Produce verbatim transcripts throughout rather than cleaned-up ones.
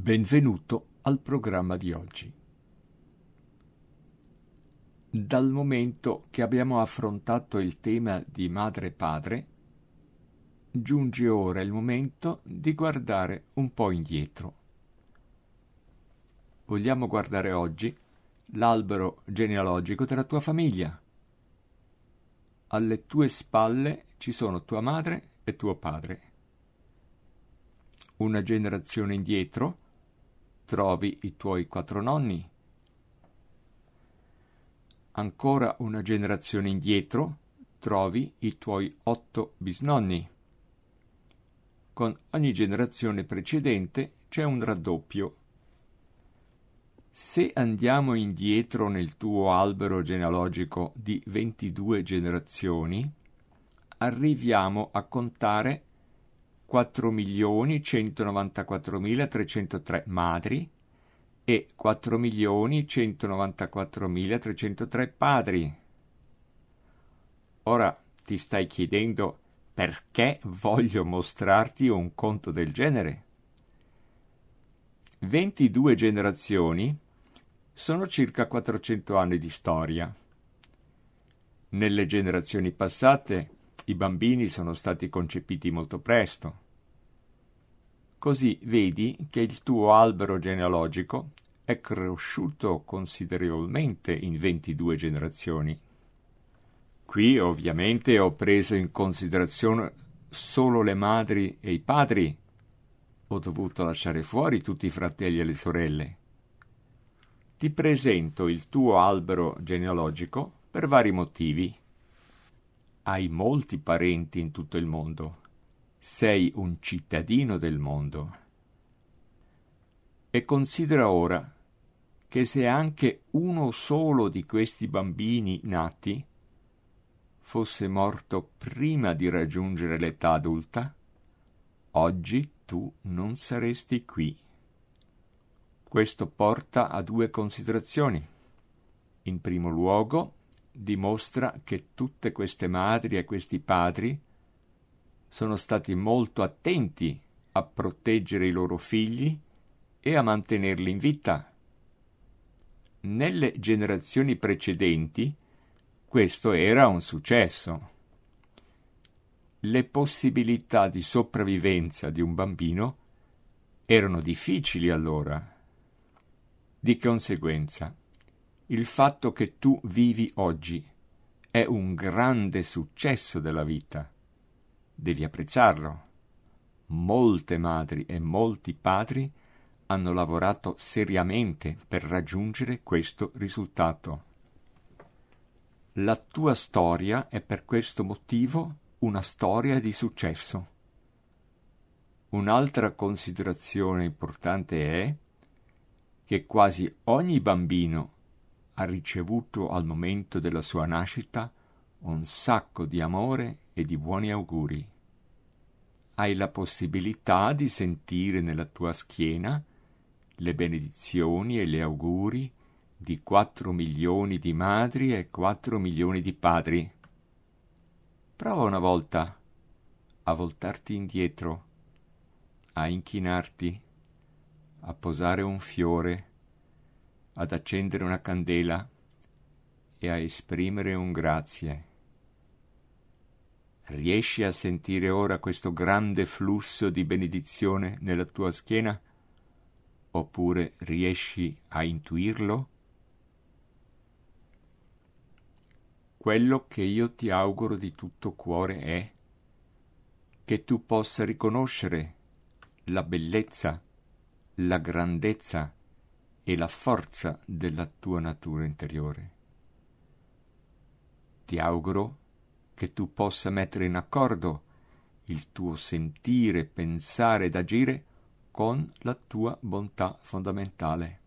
Benvenuto al programma di oggi. Dal momento che abbiamo affrontato il tema di madre e padre, giunge ora il momento di guardare un po' indietro. Vogliamo guardare oggi l'albero genealogico della tua famiglia. Alle tue spalle ci sono tua madre e tuo padre. Una generazione indietro trovi i tuoi quattro nonni. Ancora una generazione indietro trovi i tuoi otto bisnonni. Con ogni generazione precedente c'è un raddoppio. Se andiamo indietro nel tuo albero genealogico di ventidue generazioni, arriviamo a contare quattro milioni centonovantaquattromilatrecentotre madri e quattro milioni centonovantaquattromilatrecentotre padri. Ora ti stai chiedendo perché voglio mostrarti un conto del genere? ventidue generazioni sono circa quattrocento anni di storia. Nelle generazioni passate i bambini sono stati concepiti molto presto. Così vedi che il tuo albero genealogico è cresciuto considerevolmente in ventidue generazioni. Qui ovviamente ho preso in considerazione solo le madri e i padri. Ho dovuto lasciare fuori tutti i fratelli e le sorelle. Ti presento il tuo albero genealogico per vari motivi. Hai molti parenti in tutto il mondo. Sei un cittadino del mondo. E considera ora che se anche uno solo di questi bambini nati fosse morto prima di raggiungere l'età adulta, oggi tu non saresti qui. Questo porta a due considerazioni. In primo luogo, dimostra che tutte queste madri e questi padri sono stati molto attenti a proteggere i loro figli e a mantenerli in vita. Nelle generazioni precedenti questo era un successo. Le possibilità di sopravvivenza di un bambino erano difficili allora. Di conseguenza, il fatto che tu vivi oggi è un grande successo della vita. Devi apprezzarlo. Molte madri e molti padri hanno lavorato seriamente per raggiungere questo risultato. La tua storia è per questo motivo una storia di successo. Un'altra considerazione importante è che quasi ogni bambino ha ricevuto al momento della sua nascita un sacco di amore e di buoni auguri. Hai la possibilità di sentire nella tua schiena le benedizioni e gli auguri di quattro milioni di madri e quattro milioni di padri. Prova una volta a voltarti indietro, a inchinarti, a posare un fiore, ad accendere una candela e a esprimere un grazie. Riesci a sentire ora questo grande flusso di benedizione nella tua schiena? Oppure riesci a intuirlo? Quello che io ti auguro di tutto cuore è che tu possa riconoscere la bellezza, la grandezza e la forza della tua natura interiore. Ti auguro che tu possa mettere in accordo il tuo sentire, pensare ed agire con la tua bontà fondamentale.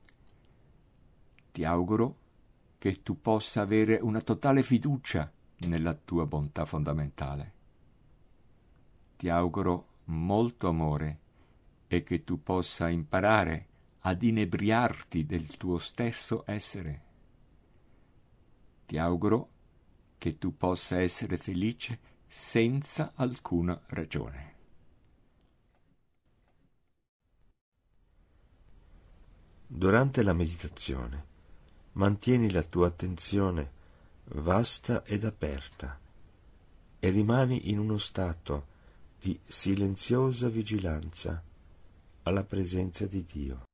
Ti auguro che tu possa avere una totale fiducia nella tua bontà fondamentale. Ti auguro molto amore e che tu possa imparare ad inebriarti del tuo stesso essere. Ti auguro che tu possa essere felice senza alcuna ragione. Durante la meditazione mantieni la tua attenzione vasta ed aperta e rimani in uno stato di silenziosa vigilanza alla presenza di Dio.